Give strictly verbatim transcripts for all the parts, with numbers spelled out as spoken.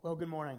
Well, good morning.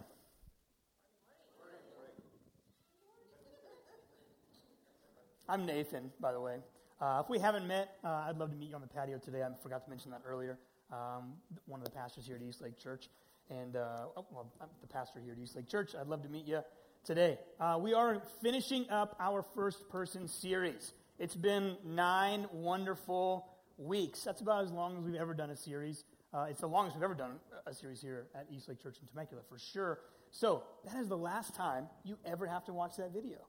I'm Nathan, by the way. Uh, if we haven't met, uh, I'd love to meet you on the patio today. I forgot to mention that earlier. Um, one of the pastors here at Eastlake Church, and uh, oh, well, I'm the pastor here at Eastlake Church. I'd love to meet you today. Uh, we are finishing up our first-person series. It's been nine wonderful weeks. That's about as long as we've ever done a series. Uh, it's the longest we've ever done a series here at Eastlake Church in Temecula, for sure. So that is the last time you ever have to watch that video.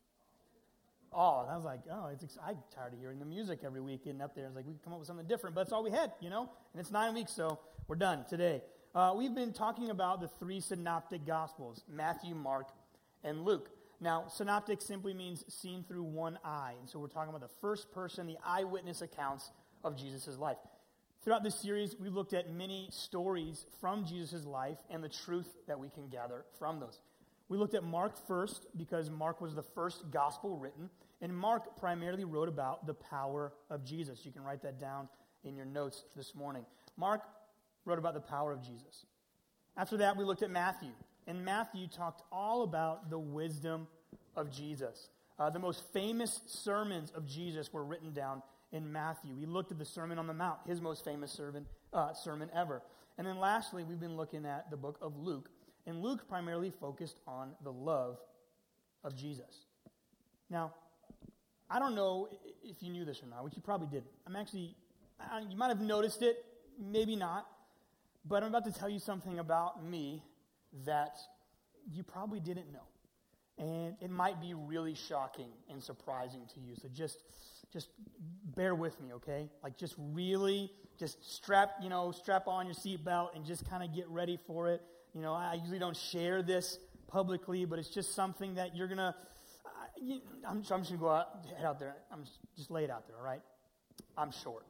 Oh, I was like, oh, it's ex- I'm tired of hearing the music every week getting up there. It's like, we could come up with something different, but that's all we had, you know? And it's nine weeks, so we're done today. Uh, we've been talking about the three synoptic gospels, Matthew, Mark, and Luke. Now, synoptic simply means seen through one eye. And so we're talking about the first person, the eyewitness accounts of Jesus' life. Throughout this series, we looked at many stories from Jesus' life and the truth that we can gather from those. We looked at Mark first because Mark was the first gospel written, and Mark primarily wrote about the power of Jesus. You can write that down in your notes this morning. Mark wrote about the power of Jesus. After that, we looked at Matthew, and Matthew talked all about the wisdom of Jesus. Uh, the most famous sermons of Jesus were written down in Matthew. We looked at the Sermon on the Mount, his most famous sermon, uh, sermon ever. And then lastly, we've been looking at the book of Luke. And Luke primarily focused on the love of Jesus. Now, I don't know if you knew this or not, which you probably didn't. I'm actually, I, you might have noticed it, maybe not. But I'm about to tell you something about me that you probably didn't know. And it might be really shocking and surprising to you. So just just bear with me, okay? Like just really, just strap, you know, strap on your seatbelt and just kind of get ready for it. You know, I usually don't share this publicly, but it's just something that you're going to, uh, I'm, I'm just going to go out, head out there. I'm just, just lay it out there, all right? I'm short.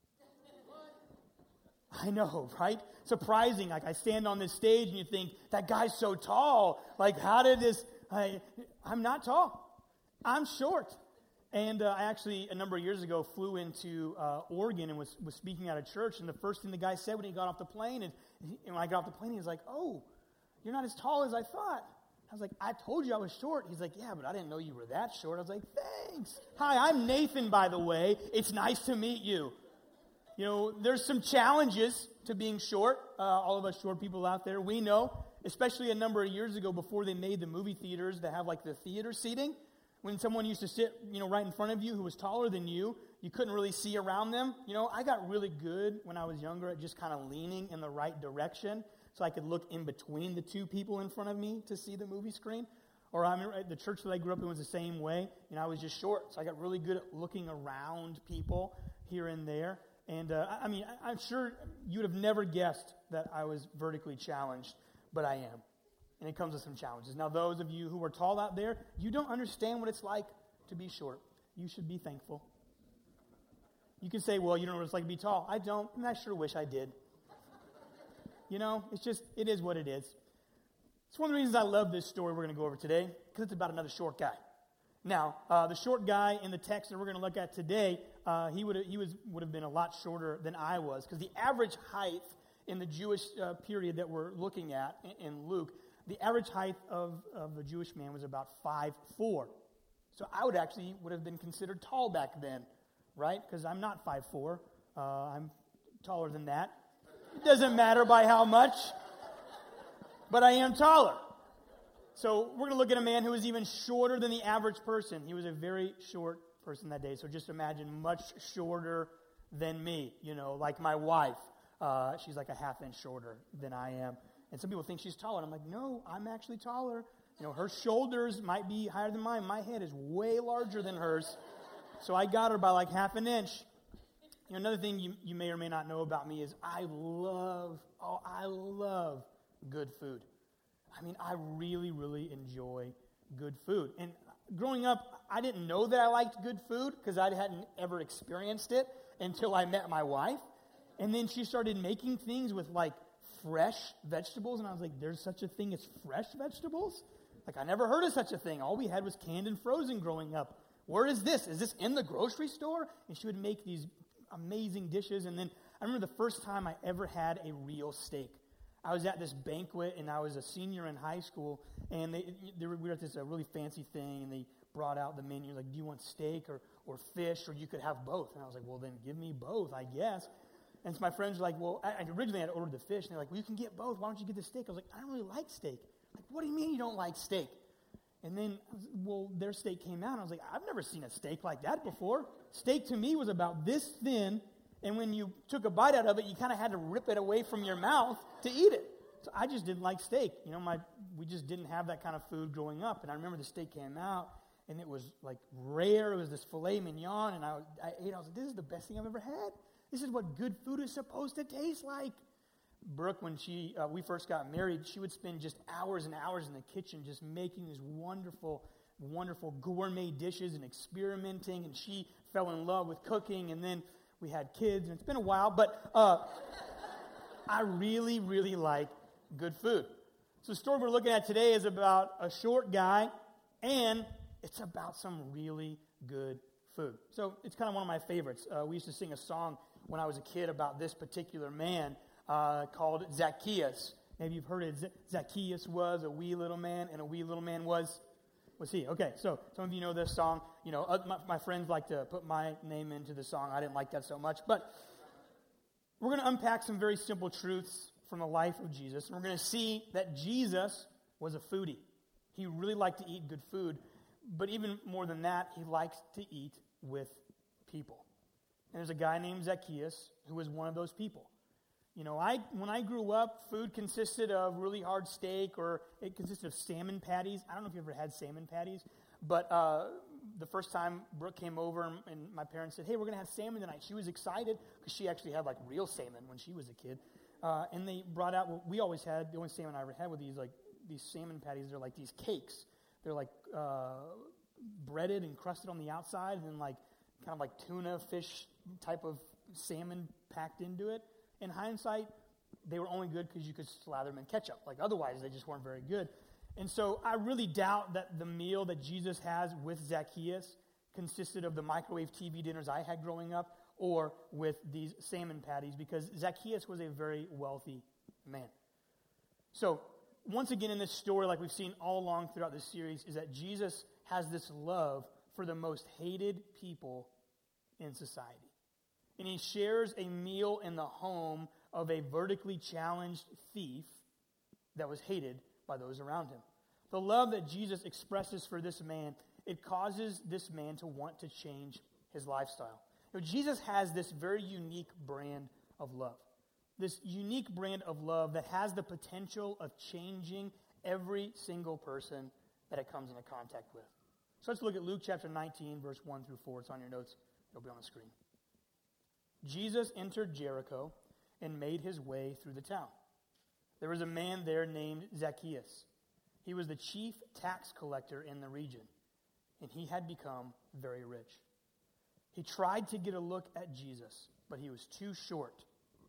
I know, right? Surprising. Like I stand on this stage and you think, that guy's so tall. Like how did this... I, I'm not tall. I'm short. And uh, I actually, a number of years ago, flew into uh, Oregon and was, was speaking at a church. And the first thing the guy said when he got off the plane, and, and when I got off the plane, he was like, oh, you're not as tall as I thought. I was like, I told you I was short. He's like, yeah, but I didn't know you were that short. I was like, thanks. Hi, I'm Nathan, by the way. It's nice to meet you. You know, there's some challenges to being short. Uh, all of us short people out there, we know. Especially a number of years ago before they made the movie theaters that have like the theater seating. When someone used to sit, you know, right in front of you who was taller than you, you couldn't really see around them. You know, I got really good when I was younger at just kind of leaning in the right direction so I could look in between the two people in front of me to see the movie screen. Or I mean, the church that I grew up in was the same way. You know, I was just short, so I got really good at looking around people here and there. And uh, I mean, I'm sure you would have never guessed that I was vertically challenged. But I am. And it comes with some challenges. Now, those of you who are tall out there, you don't understand what it's like to be short. You should be thankful. You can say, well, you don't know what it's like to be tall. I don't, and I sure wish I did. You know, it's just, it is what it is. It's one of the reasons I love this story we're going to go over today, because it's about another short guy. Now, uh, the short guy in the text that we're going to look at today, uh, he would he was would have been a lot shorter than I was, because the average height in the Jewish uh, period that we're looking at in, in Luke, the average height of, of the Jewish man was about five foot four. So I would actually would have been considered tall back then, right? Because I'm not five foot four. Uh, I'm taller than that. It doesn't matter by how much, but I am taller. So we're going to look at a man who was even shorter than the average person. He was a very short person that day. So just imagine much shorter than me, you know, like my wife. Uh, she's like a half inch shorter than I am. And some people think she's taller. And I'm like, no, I'm actually taller. You know, her shoulders might be higher than mine. My head is way larger than hers. So I got her by like half an inch. You know, another thing you, you may or may not know about me is I love, oh, I love good food. I mean, I really, really enjoy good food. And growing up, I didn't know that I liked good food because I hadn't ever experienced it until I met my wife. And then she started making things with, like, fresh vegetables. And I was like, there's such a thing as fresh vegetables? Like, I never heard of such a thing. All we had was canned and frozen growing up. Where is this? Is this in the grocery store? And she would make these amazing dishes. And then I remember the first time I ever had a real steak. I was at this banquet, and I was a senior in high school, and they, they were, we were at this uh, really fancy thing, and they brought out the menu, like, do you want steak or, or fish, or you could have both? And I was like, well, then give me both, I guess. And so my friends were like, well, I, originally I had ordered the fish, and they're like, well, you can get both. Why don't you get the steak? I was like, I don't really like steak. Like, what do you mean you don't like steak? And then, well, their steak came out, and I was like, I've never seen a steak like that before. Steak to me was about this thin, and when you took a bite out of it, you kind of had to rip it away from your mouth to eat it. So I just didn't like steak. You know, my we just didn't have that kind of food growing up. And I remember the steak came out, and it was like rare. It was this filet mignon, and I, I ate it. I was like, this is the best thing I've ever had. This is what good food is supposed to taste like. Brooke, when she uh, we first got married, she would spend just hours and hours in the kitchen just making these wonderful, wonderful gourmet dishes and experimenting. And she fell in love with cooking, and then we had kids, and it's been a while. But uh, I really, really like good food. So the story we're looking at today is about a short guy, and it's about some really good food. So it's kind of one of my favorites. Uh, we used to sing a song when I was a kid about this particular man uh, called Zacchaeus. Maybe you've heard it. Z- Zacchaeus was a wee little man, and a wee little man was, was he? Okay, so some of you know this song. You know, uh, my, my friends like to put my name into the song. I didn't like that so much. But we're going to unpack some very simple truths from the life of Jesus. And we're going to see that Jesus was a foodie. He really liked to eat good food. But even more than that, he likes to eat with people. And there's a guy named Zacchaeus who was one of those people. You know, I when I grew up, food consisted of really hard steak, or it consisted of salmon patties. I don't know if you ever had salmon patties, but uh, the first time Brooke came over and, and my parents said, hey, we're going to have salmon tonight. She was excited because she actually had like real salmon when she was a kid. Uh, and they brought out, what we always had, the only salmon I ever had were these like these salmon patties. They're like these cakes. They're like uh, breaded and crusted on the outside, and then like kind of like tuna fish type of salmon packed into it. In hindsight, they were only good because you could slather them in ketchup. Like otherwise, they just weren't very good. And so I really doubt that the meal that Jesus has with Zacchaeus consisted of the microwave T V dinners I had growing up or with these salmon patties, because Zacchaeus was a very wealthy man. So once again in this story, like we've seen all along throughout this series, is that Jesus has this love for the most hated people in society. And he shares a meal in the home of a vertically challenged thief that was hated by those around him. The love that Jesus expresses for this man, it causes this man to want to change his lifestyle. You know, Jesus has this very unique brand of love. This unique brand of love that has the potential of changing every single person that it comes into contact with. So let's look at Luke chapter nineteen, verse one through four. It's on your notes. It'll be on the screen. Jesus entered Jericho and made his way through the town. There was a man there named Zacchaeus. He was the chief tax collector in the region, and he had become very rich. He tried to get a look at Jesus, but he was too short.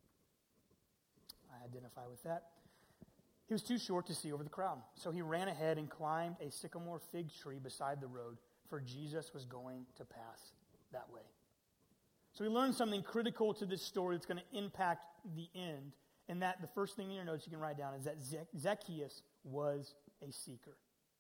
I identify with that. He was too short to see over the crowd. So he ran ahead and climbed a sycamore fig tree beside the road, for Jesus was going to pass that way. So we learned something critical to this story that's going to impact the end. And that the first thing in your notes you can write down is that Zacchaeus was a seeker.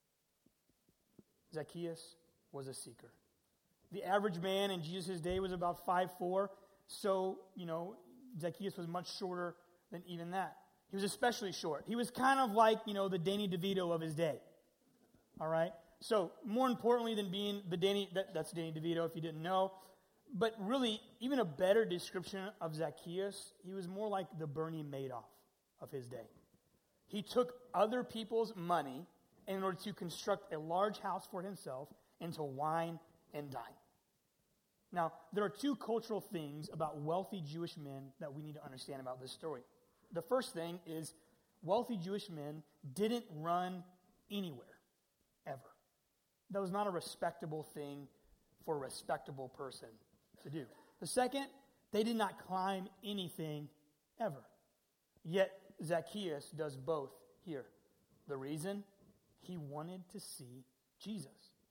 Zacchaeus was a seeker. The average man in Jesus' day was about five foot four. So, you know, Zacchaeus was much shorter than even that. He was especially short. He was kind of like, you know, the Danny DeVito of his day. All right? So, more importantly than being the Danny, that, that's Danny DeVito if you didn't know. But really, even a better description of Zacchaeus, he was more like the Bernie Madoff of his day. He took other people's money in order to construct a large house for himself and to wine and dine. Now, there are two cultural things about wealthy Jewish men that we need to understand about this story. The first thing is wealthy Jewish men didn't run anywhere, ever. That was not a respectable thing for a respectable person to do. The second, they did not climb anything ever. Yet Zacchaeus does both here. The reason? He wanted to see Jesus.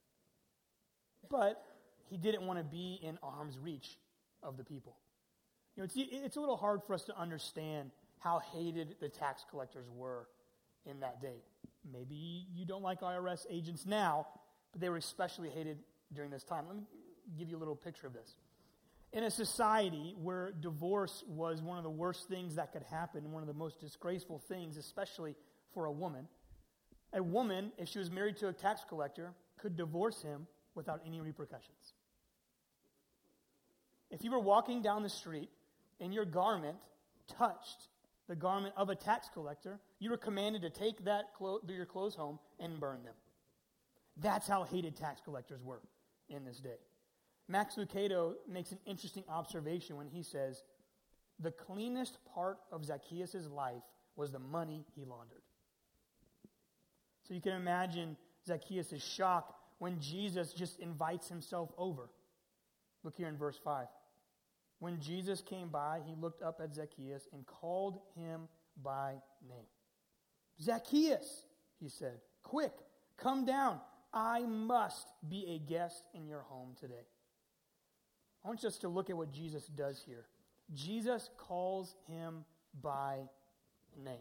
But he didn't want to be in arm's reach of the people. You know, it's, it's a little hard for us to understand, how hated the tax collectors were in that day. Maybe you don't like I R S agents now, but they were especially hated during this time. Let me give you a little picture of this. In a society where divorce was one of the worst things that could happen, one of the most disgraceful things, especially for a woman, a woman, if she was married to a tax collector, could divorce him without any repercussions. If you were walking down the street and your garment touched the garment of a tax collector, you were commanded to take that clo- your clothes home and burn them. That's how hated tax collectors were in this day. Max Lucado makes an interesting observation when he says, the cleanest part of Zacchaeus' life was the money he laundered. So you can imagine Zacchaeus' shock when Jesus just invites himself over. Look here in verse five. When Jesus came by, he looked up at Zacchaeus and called him by name. Zacchaeus, he said, quick, come down. I must be a guest in your home today. I want us to look at what Jesus does here. Jesus calls him by name.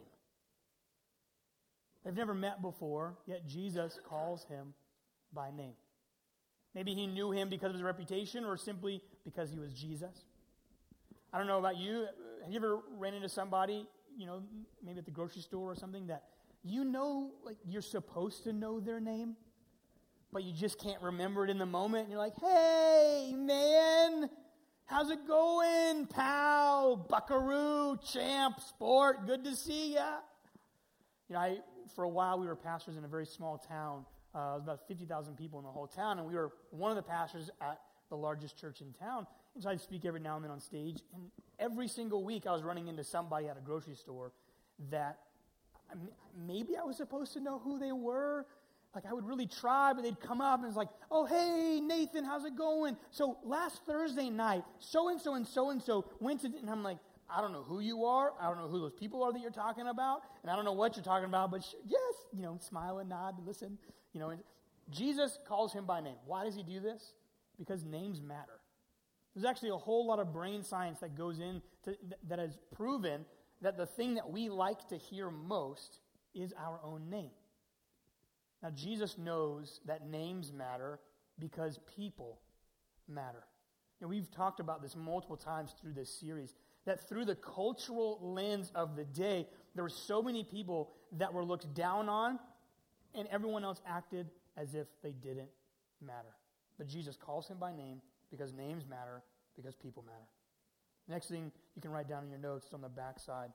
They've never met before, yet Jesus calls him by name. Maybe he knew him because of his reputation or simply because he was Jesus. I don't know about you. Have you ever ran into somebody, you know, maybe at the grocery store or something that you know, like you're supposed to know their name, but you just can't remember it in the moment. And you're like, hey, man, how's it going, pal, buckaroo, champ, sport, good to see ya. You know, I, for a while we were pastors in a very small town. Uh, it was about fifty thousand people in the whole town, and we were one of the pastors at the largest church in town. And so I'd speak every now and then on stage, and every single week I was running into somebody at a grocery store that maybe I was supposed to know who they were. Like, I would really try, but they'd come up and it's like, oh, hey, Nathan, how's it going? So last Thursday night, so-and-so and so-and-so went to, and I'm like, I don't know who you are. I don't know who those people are that you're talking about. And I don't know what you're talking about, but sh- yes, you know, smile and nod, listen. You know, Jesus calls him by name. Why does he do this? Because names matter. There's actually a whole lot of brain science that goes in to, that has proven that the thing that we like to hear most is our own name. Now, Jesus knows that names matter because people matter. And we've talked about this multiple times through this series, that through the cultural lens of the day, there were so many people that were looked down on, and everyone else acted as if they didn't matter. But Jesus calls him by name because names matter, because people matter. Next thing you can write down in your notes is on the back side.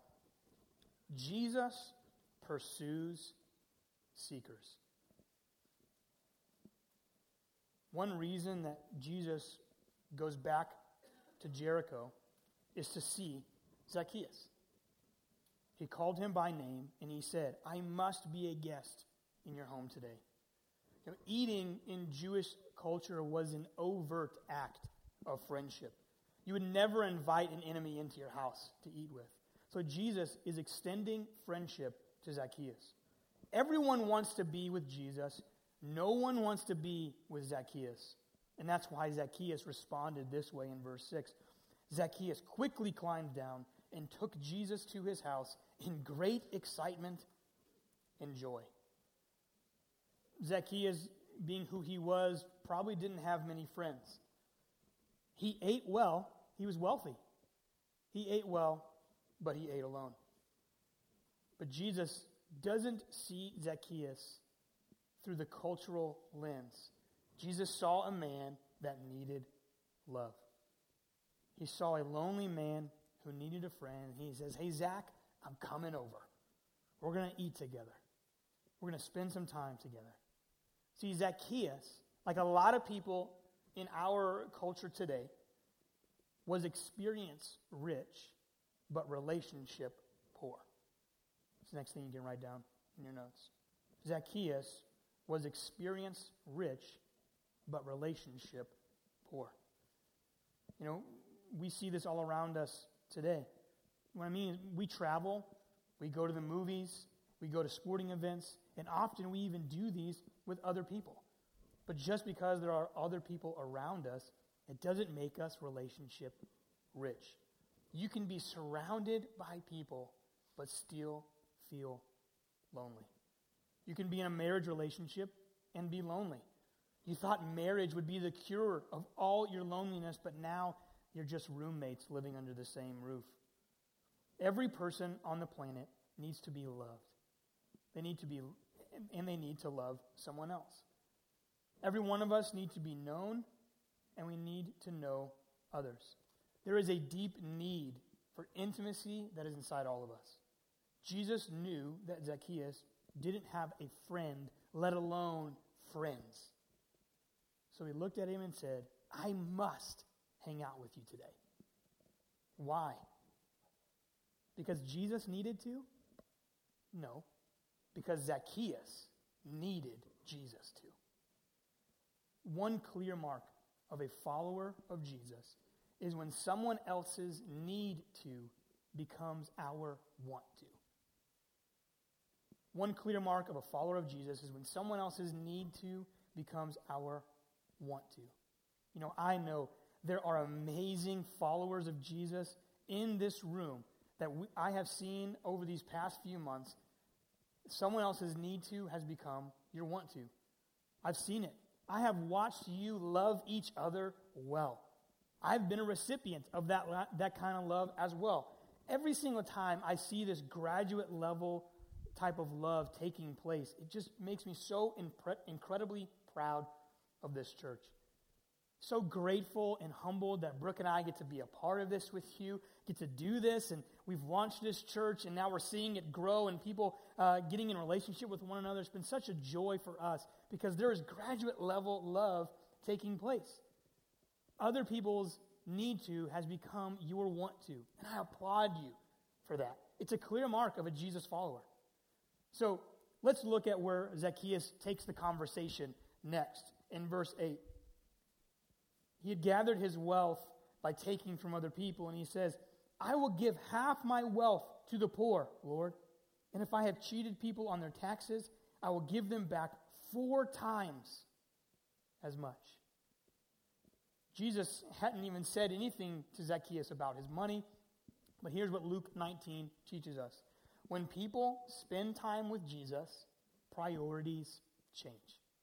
Jesus pursues seekers. One reason that Jesus goes back to Jericho is to see Zacchaeus. He called him by name, and he said, I must be a guest in your home today. You know, eating in Jewish culture was an overt act of friendship. You would never invite an enemy into your house to eat with. So Jesus is extending friendship to Zacchaeus. Everyone wants to be with Jesus. No one wants to be with Zacchaeus. And that's why Zacchaeus responded this way in verse six. Zacchaeus quickly climbed down and took Jesus to his house in great excitement and joy. Zacchaeus, being who he was, probably didn't have many friends. He ate well. He was wealthy. He ate well, but he ate alone. But Jesus doesn't see Zacchaeus through the cultural lens. Jesus saw a man that needed love. He saw a lonely man who needed a friend. He says, hey, Zach, I'm coming over. We're going to eat together. We're going to spend some time together. See, Zacchaeus, like a lot of people in our culture today, was experience rich, but relationship poor. That's the next thing you can write down in your notes. Zacchaeus was experience rich, but relationship poor. You know, we see this all around us today. What I mean is we travel, we go to the movies, we go to sporting events, and often we even do these with other people. But just because there are other people around us, it doesn't make us relationship rich. You can be surrounded by people but still feel lonely. You can be in a marriage relationship and be lonely. You thought marriage would be the cure of all your loneliness, but now you're just roommates living under the same roof. Every person on the planet needs to be loved. They need to be, and they need to love someone else. Every one of us needs to be known, and we need to know others. There is a deep need for intimacy that is inside all of us. Jesus knew that Zacchaeus didn't have a friend, let alone friends. So he looked at him and said, I must hang out with you today. Why? Because Jesus needed to? No. Because Zacchaeus needed Jesus to. One clear mark of a follower of Jesus is when someone else's need to becomes our want to. One clear mark of a follower of Jesus is when someone else's need to becomes our want to. You know, I know there are amazing followers of Jesus in this room that we, I have seen over these past few months. Someone else's need to has become your want to. I've seen it. I have watched you love each other well. I've been a recipient of that, that kind of love as well. Every single time I see this graduate level type of love taking place, it just makes me so impre- incredibly proud of this church. So grateful and humbled that Brooke and I get to be a part of this with you, get to do this, and we've launched this church, and now we're seeing it grow and people uh, getting in relationship with one another. It's been such a joy for us because there is graduate level love taking place. Other people's need to has become your want to, and I applaud you for that. It's a clear mark of a Jesus follower. So let's look at where Zacchaeus takes the conversation next in verse eight. He had gathered his wealth by taking from other people, and he says, I will give half my wealth to the poor, Lord, and if I have cheated people on their taxes, I will give them back four times as much. Jesus hadn't even said anything to Zacchaeus about his money, but here's what Luke nineteen teaches us. When people spend time with Jesus, priorities change.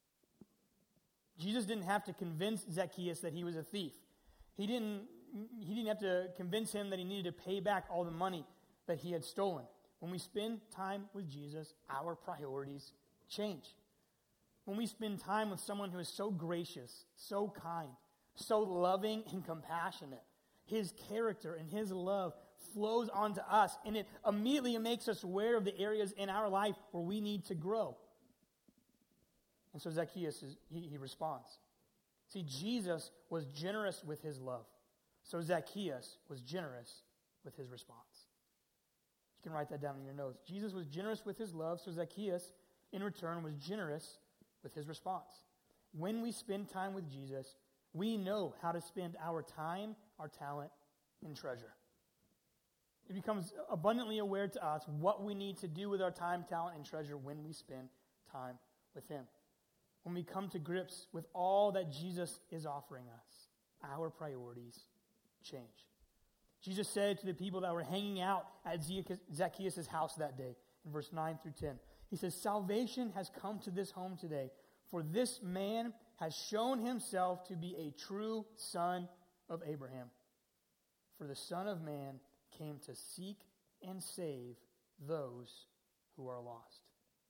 Jesus didn't have to convince Zacchaeus that he was a thief. He didn't, he didn't have to convince him that he needed to pay back all the money that he had stolen. When we spend time with Jesus, our priorities change. When we spend time with someone who is so gracious, so kind, so loving and compassionate, his character and his love flows onto us, and it immediately makes us aware of the areas in our life where we need to grow. And so Zacchaeus, is, he, he responds. See, Jesus was generous with his love. So Zacchaeus was generous with his response. You can write that down in your notes. Jesus was generous with his love, so Zacchaeus, in return, was generous with his response. When we spend time with Jesus, we know how to spend our time, our talent, and treasure. It becomes abundantly aware to us what we need to do with our time, talent, and treasure when we spend time with him. When we come to grips with all that Jesus is offering us, our priorities change. Jesus said to the people that were hanging out at Zacchaeus' house that day, in verse nine through ten, he says, salvation has come to this home today, for this man has shown himself to be a true son of Abraham. For the Son of Man came to seek and save those who are lost.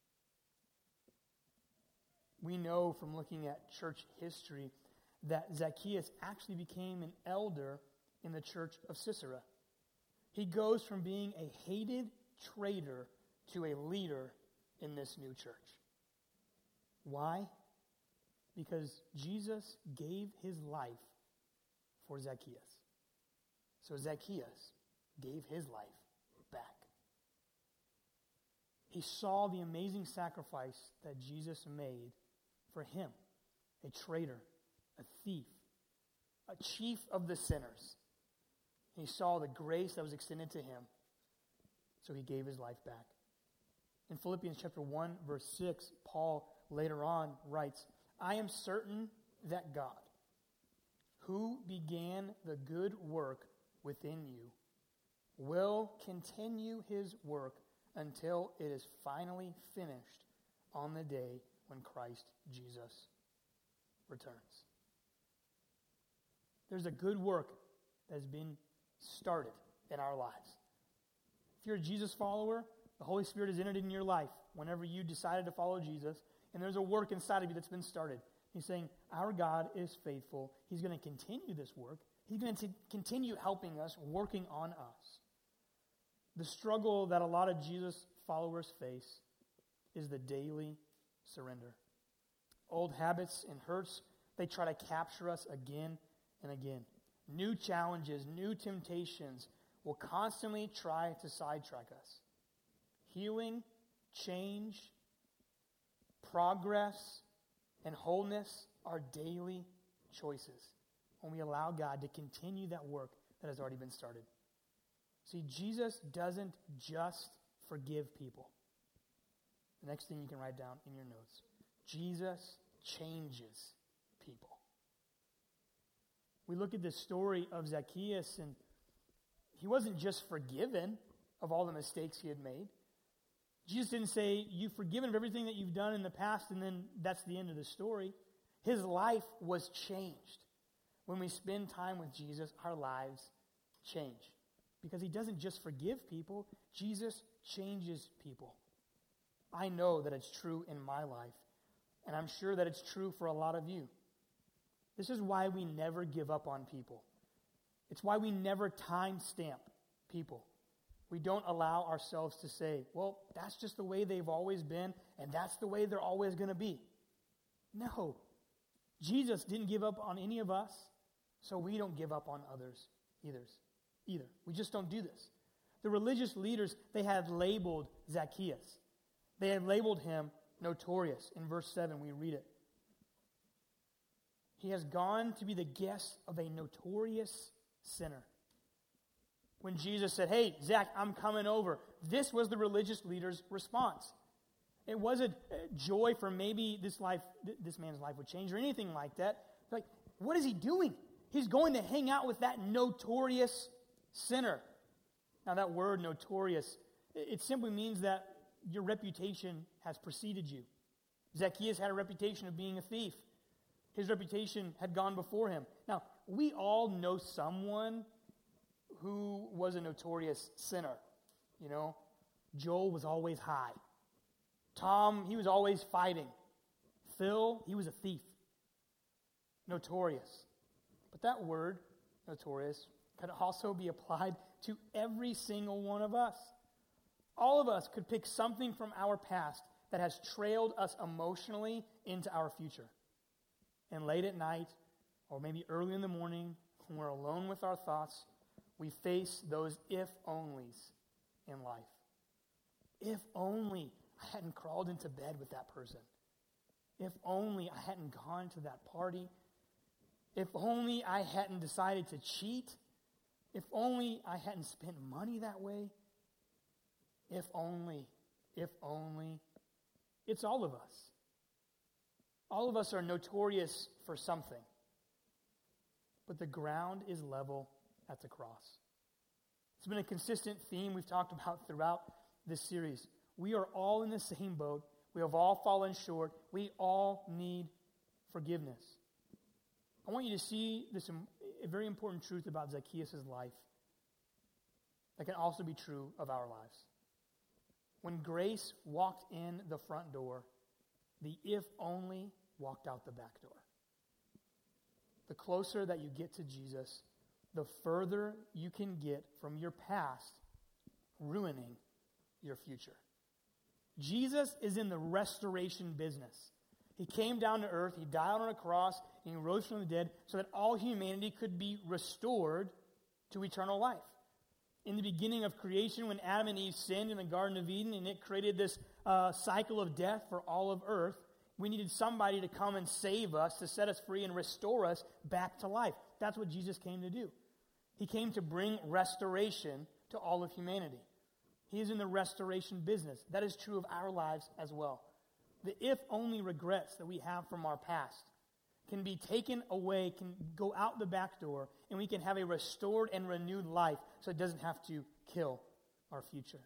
We know from looking at church history that Zacchaeus actually became an elder in the church of Sisera. He goes from being a hated traitor to a leader in this new church. Why? Because Jesus gave his life for Zacchaeus. So Zacchaeus gave his life back. He saw the amazing sacrifice that Jesus made for him, a traitor, a thief, a chief of the sinners. He saw the grace that was extended to him, so he gave his life back. In Philippians chapter one, verse six, Paul later on writes, I am certain that God, who began the good work within you, will continue his work until it is finally finished on the day when Christ Jesus returns. There's a good work that has been started in our lives. If you're a Jesus follower, the Holy Spirit has entered in your life whenever you decided to follow Jesus, and there's a work inside of you that's been started. He's saying, our God is faithful. He's going to continue this work. He's going to continue helping us, working on us. The struggle that a lot of Jesus followers face is the daily surrender. Old habits and hurts, they try to capture us again and again. New challenges, new temptations will constantly try to sidetrack us. Healing, change, progress, and wholeness are daily choices when we allow God to continue that work that has already been started. See, Jesus doesn't just forgive people. The next thing you can write down in your notes. Jesus changes people. We look at this story of Zacchaeus, and he wasn't just forgiven of all the mistakes he had made. Jesus didn't say, you've forgiven of everything that you've done in the past, and then that's the end of the story. His life was changed. When we spend time with Jesus, our lives change. Because he doesn't just forgive people, Jesus changes people. I know that it's true in my life, and I'm sure that it's true for a lot of you. This is why we never give up on people. It's why we never timestamp people. We don't allow ourselves to say, well, that's just the way they've always been, and that's the way they're always going to be. No. Jesus didn't give up on any of us, so we don't give up on others either. Either. We just don't do this. The religious leaders, they had labeled Zacchaeus. They had labeled him notorious. In verse seven, we read it. He has gone to be the guest of a notorious sinner. When Jesus said, hey, Zach, I'm coming over, this was the religious leader's response. It wasn't joy for maybe this life, this man's life would change or anything like that. Like, what is he doing? He's going to hang out with that notorious sinner. Now, that word notorious, it simply means that your reputation has preceded you. Zacchaeus had a reputation of being a thief. His reputation had gone before him. Now, we all know someone who was a notorious sinner. You know, Joel was always high. Tom, he was always fighting. Phil, he was a thief. Notorious. But that word, notorious, could also be applied to every single one of us. All of us could pick something from our past that has trailed us emotionally into our future. And late at night, or maybe early in the morning, when we're alone with our thoughts, we face those if-onlys in life. If only I hadn't crawled into bed with that person. If only I hadn't gone to that party. If only I hadn't decided to cheat. If only I hadn't spent money that way. If only, if only. It's all of us. All of us are notorious for something. But the ground is level at the cross. It's been a consistent theme we've talked about throughout this series. We are all in the same boat. We have all fallen short. We all need forgiveness. I want you to see this a very important truth about Zacchaeus' life that can also be true of our lives. When grace walked in the front door, the if only walked out the back door. The closer that you get to Jesus, the further you can get from your past, ruining your future. Jesus is in the restoration business. He came down to earth, he died on a cross, and he rose from the dead so that all humanity could be restored to eternal life. In the beginning of creation, when Adam and Eve sinned in the Garden of Eden and it created this uh, cycle of death for all of earth, we needed somebody to come and save us, to set us free and restore us back to life. That's what Jesus came to do. He came to bring restoration to all of humanity. He is in the restoration business. That is true of our lives as well. The if-only regrets that we have from our past can be taken away, can go out the back door, and we can have a restored and renewed life so it doesn't have to kill our future.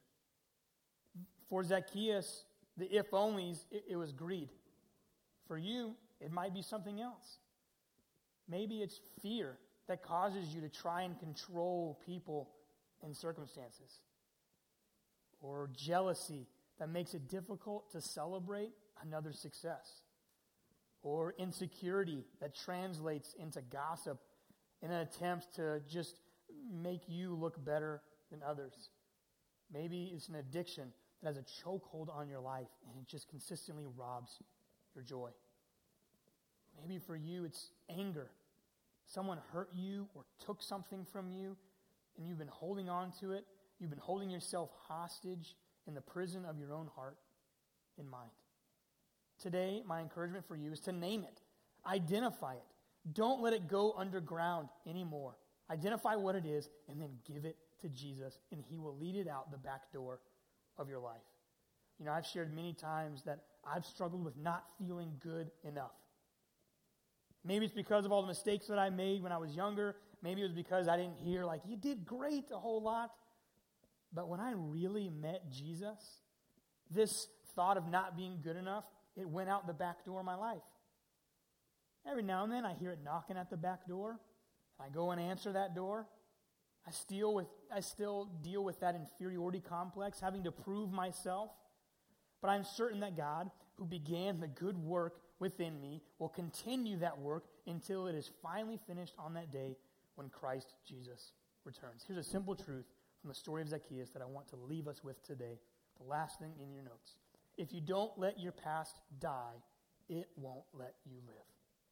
For Zacchaeus, the if-onlys, it, it was greed. For you, it might be something else. Maybe it's fear that causes you to try and control people and circumstances. Or jealousy that makes it difficult to celebrate another success. Or insecurity that translates into gossip in an attempt to just make you look better than others. Maybe it's an addiction that has a chokehold on your life and it just consistently robs your joy. Maybe for you it's anger. Someone hurt you or took something from you and you've been holding on to it. You've been holding yourself hostage in the prison of your own heart and mind. Today, my encouragement for you is to name it. Identify it. Don't let it go underground anymore. Identify what it is and then give it to Jesus, and he will lead it out the back door of your life. You know, I've shared many times that I've struggled with not feeling good enough. Maybe it's because of all the mistakes that I made when I was younger. Maybe it was because I didn't hear, like, you did great a whole lot. But when I really met Jesus, this thought of not being good enough, it went out the back door of my life. Every now and then I hear it knocking at the back door. I go and answer that door. I still with I still deal with that inferiority complex, having to prove myself. But I'm certain that God, who began the good work within me, will continue that work until it is finally finished on that day when Christ Jesus returns. Here's a simple truth from the story of Zacchaeus that I want to leave us with today. The last thing in your notes. If you don't let your past die, it won't let you live.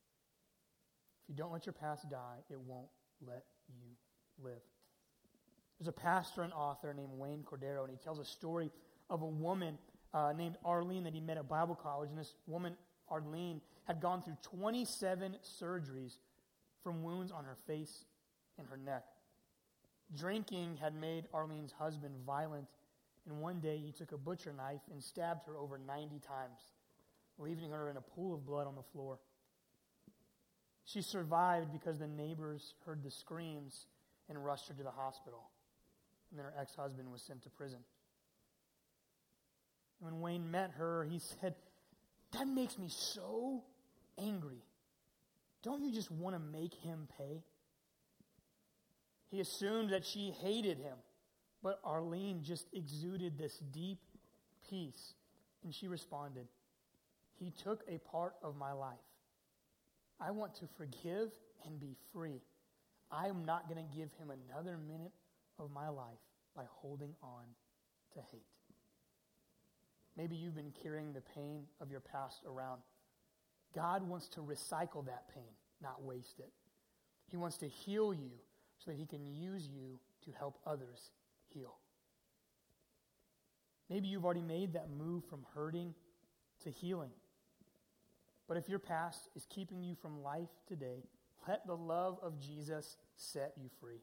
If you don't let your past die, it won't let you live. There's a pastor and author named Wayne Cordero, and he tells a story of a woman uh, named Arlene that he met at Bible college. And this woman, Arlene, had gone through twenty-seven surgeries from wounds on her face and her neck. Drinking had made Arlene's husband violent, and one day he took a butcher knife and stabbed her over ninety times, leaving her in a pool of blood on the floor. She survived because the neighbors heard the screams and rushed her to the hospital. And then her ex-husband was sent to prison. And when Wayne met her, he said, "That makes me so angry. Don't you just want to make him pay?" He assumed that she hated him, but Arlene just exuded this deep peace. And she responded, "He took a part of my life. I want to forgive and be free. I am not going to give him another minute of my life by holding on to hate." Maybe you've been carrying the pain of your past around. God wants to recycle that pain, not waste it. He wants to heal you so that he can use you to help others heal. Maybe you've already made that move from hurting to healing. But if your past is keeping you from life today, let the love of Jesus set you free.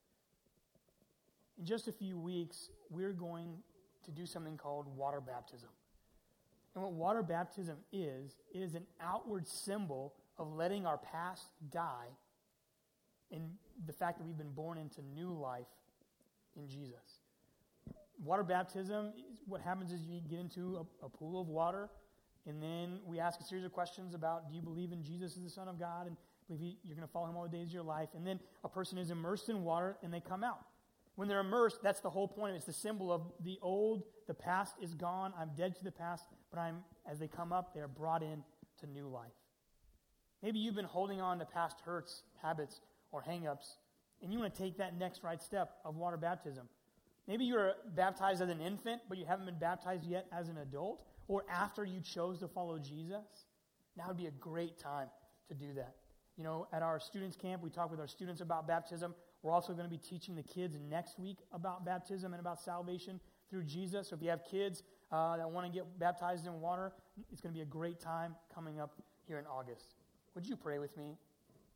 In just a few weeks, we're going to do something called water baptism. And what water baptism is, it is an outward symbol of letting our past die and the fact that we've been born into new life in Jesus. Water baptism, what happens is you get into a, a pool of water, and then we ask a series of questions about, do you believe in Jesus as the Son of God, and believe he, you're going to follow him all the days of your life? And then a person is immersed in water, and they come out. When they're immersed, that's the whole point. It's the symbol of the old, the past is gone, I'm dead to the past, but I'm, as they come up, they are brought in to new life. Maybe you've been holding on to past hurts, habits, or hang-ups, and you want to take that next right step of water baptism. Maybe you were baptized as an infant, but you haven't been baptized yet as an adult, or after you chose to follow Jesus. Now would be a great time to do that. You know, at our students' camp, we talk with our students about baptism. We're also going to be teaching the kids next week about baptism and about salvation through Jesus. So if you have kids uh, that want to get baptized in water, it's going to be a great time coming up here in August. Would you pray with me?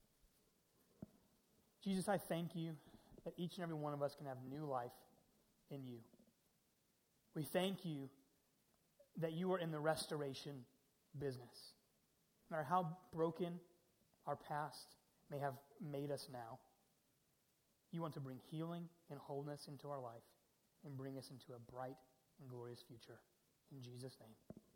Jesus, I thank you that each and every one of us can have new life in you. We thank you that you are in the restoration business. No matter how broken our past may have made us now, you want to bring healing and wholeness into our life. and bring us into a bright and glorious future. In Jesus' name.